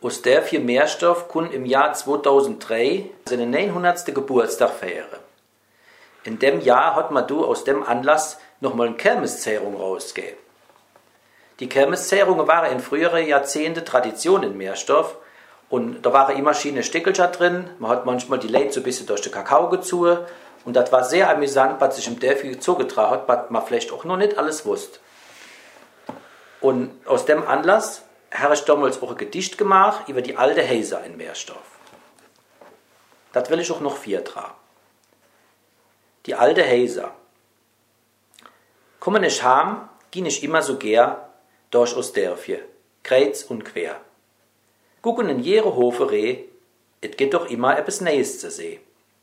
Aus der für Meerstoff kun im Jahr 2003 seinen 900. Geburtstag feiern. In dem Jahr hat man aus dem Anlass nochmal eine Kirmeszehrung rausgegeben. Die Kirmeszehrungen waren in früheren Jahrzehnten Tradition in Meerstoff und da waren immer verschiedene Stickelchen drin. Man hat manchmal die Leute so ein bisschen durch den Kakao gezogen und das war sehr amüsant, was sich im Dörfli zugetragen hat, was man vielleicht auch noch nicht alles wusste. Und aus dem Anlass habe ich damals auch ein Gedicht gemacht über die alte Häuser in Meerstoff. Das will ich auch noch vortragen. Die alte Häuser. Kommen nicht heim, ging ich immer so gern durch aus Dörfje, kreuz und quer. Gucken in jede Hofe reh, et geht doch immer etwas Neues zu sehen.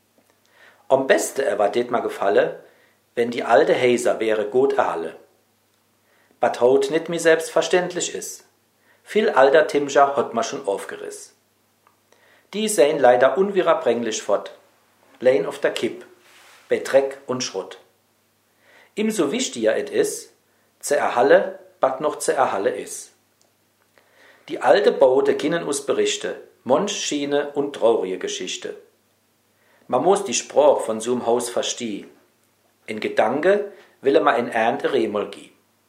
Am besten war det mal gefallen, wenn die alte Häuser wäre gut erhalle. Wat haut nicht mir selbstverständlich is. Viel alter Timscher hat ma schon aufgeriss. Die sehen leider unwiederbringlich fort, lein auf der Kipp, bei Dreck und Schrott. Imso wichtiger et is, zu erhalle, wat noch zu erhalle is. Die alte Baute kinnen us berichte, monch Schiene und traurige Geschichte. Man muss die Sprach von so'm Haus verstehen. In Gedanke will ma in Ernte Remol gi.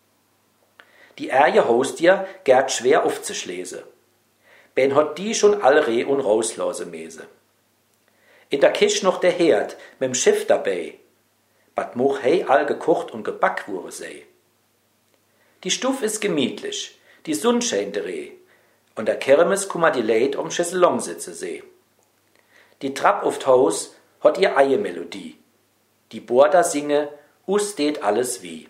Die Erje Haustier gärt schwer aufzuschlesen. Ben hat die schon all Reh und rauslose Mese. In der Kisch noch der Herd, mit'm Schiff dabei. Bat moch hei all gekocht und geback wurde sei. Die Stuf is gemütlich, die Sonn scheint Reh. Und der Kirmes kummer die Leid um Chaiselong sitze seh. Die Trapp oft Haus hat ihr eie Melodie. Die Border singe, us steht alles wie.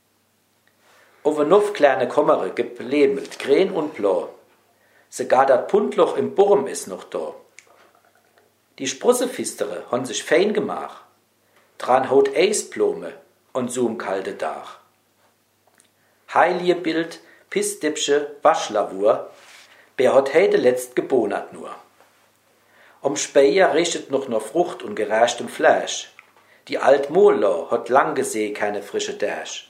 Over nuff kleine Kommere geblebelt, grün und blau. Sogar dat Pundloch im Burm is noch da. Die Sprussefistere hon sich fein gemach. Dran haut Eisblome und so'm kalte Dach. Heilige Bild, Pissdipsche, Waschlavur, wer hat heide letzt gebonert nur. Speier richtet noch Frucht und gerashtem Fleisch. Die alt Mola hat lang geseh keine frische Dash.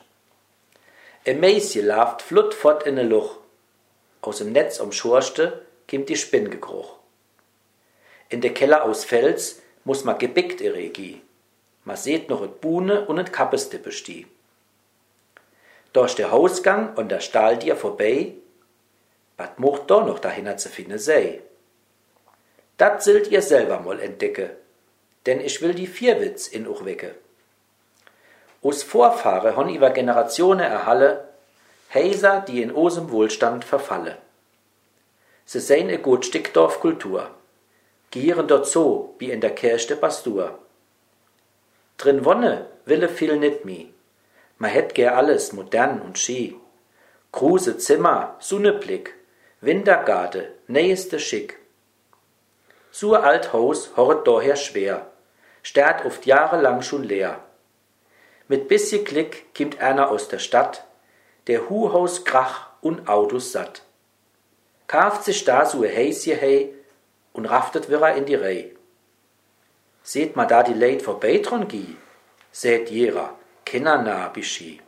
Mäisje laft flutt fort in ne Luch. Aus dem Netz Schorste kimmt die Spinn gekroch. In de Keller aus Fels muss ma gebickt Regi. Ma seht noch et Buhne und et Kappestippe stie. Durch der Hausgang und der Stahldier vorbei, wat mocht da noch dahinter zu finden sei. Dat sollt ihr selber mal entdecke, denn ich will die Vierwitz in uch wecke. Us Vorfahre hon über Generationen erhalle, Häuser, die in osem Wohlstand verfalle. Se seien e gut Stickdorf Kultur, gieren dort so, wie in der Kirche de Pastur. Drin wonne wille viel nit mi, ma hätt gär alles modern und schi. Kruse Zimmer, Sunneblick, Wintergarde, nächste Schick. So alt Haus horret daher schwer, stert oft jahrelang schon leer. Mit bisschen Klick kimmt einer aus der Stadt, der Huhaus krach und Autos satt. Kauft sich da so e Häsje hei und raftet wirra in die Reh. Seht ma da die Leid vorbeitron gi, seht jera, kinnernah bischi.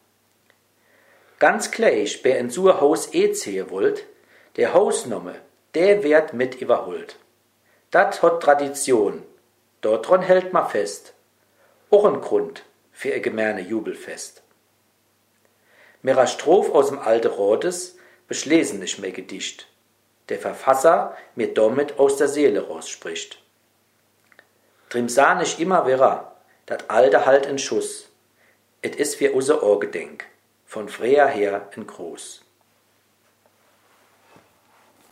Ganz gleich, wer in so Haus zehe wollt, der Hausnomme, der werd mit überholt. Dat hat Tradition, dortron hält ma fest. Och ein Grund für ihr gemerne Jubelfest. Mera Stroph aus dem alte Rotes beschlesen nicht mehr Gedicht. Der Verfasser mir damit aus der Seele rausspricht. Drim sah nicht immer wirra, dat alte halt in Schuss. Et is für unser Ohrgedenk, von freher her in Gruß.